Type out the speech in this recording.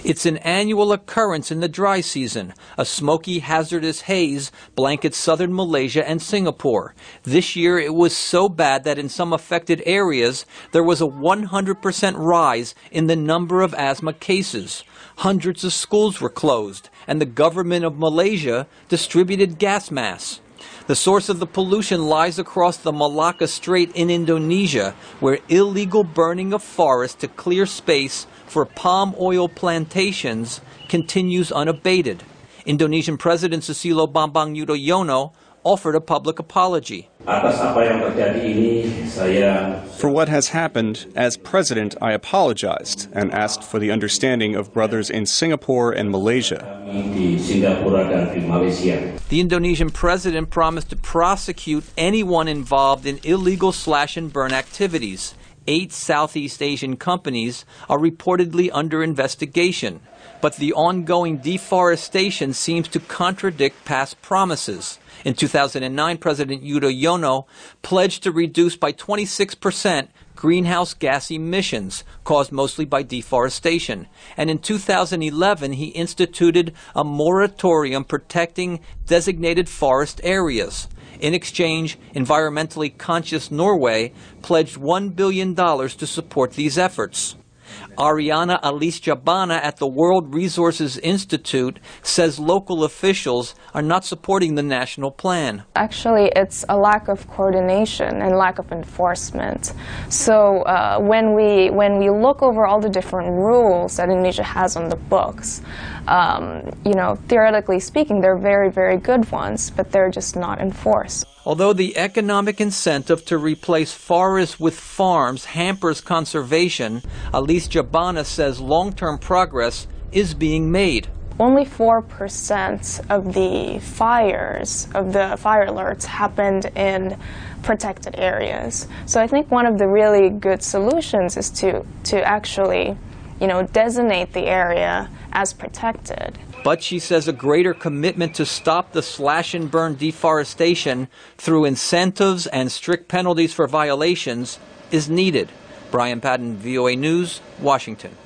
It's an annual occurrence in the dry season. A smoky, hazardous haze blankets southern Malaysia and Singapore. This year it was so bad that in some affected areas there was a 100% rise in the number of asthma cases. Hundreds of schools were closed, and the government of Malaysia distributed gas masks. The source of the pollution lies across the Malacca Strait in Indonesia, where illegal burning of forests to clear space for palm oil plantations continues unabated. Indonesian President Susilo Bambang Yudhoyono offered a public apology. For what has happened, as president, I apologized and asked for the understanding of brothers in Singapore and Malaysia. The Indonesian president promised to prosecute anyone involved in illegal slash and burn activities. 8 Southeast Asian companies are reportedly under investigation, but the ongoing deforestation seems to contradict past promises. In 2009, President Yudhoyono pledged to reduce by 26% greenhouse gas emissions caused mostly by deforestation. And in 2011, he instituted a moratorium protecting designated forest areas. In exchange, environmentally conscious Norway pledged $1 billion to support these efforts. Ariana Alice Jabana at the World Resources Institute says local officials are not supporting the national plan. Actually, it's a lack of coordination and lack of enforcement. So when we look over all the different rules that Indonesia has on the books, theoretically speaking, they're very, very good ones, but they're just not enforced. Although the economic incentive to replace forests with farms hampers conservation, Alice Jabana says long-term progress is being made. Only 4% of the fires, of the fire alerts, happened in protected areas. So I think one of the really good solutions is to actually, designate the area as protected. But she says a greater commitment to stop the slash and burn deforestation through incentives and strict penalties for violations is needed. Brian Patton, VOA News, Washington.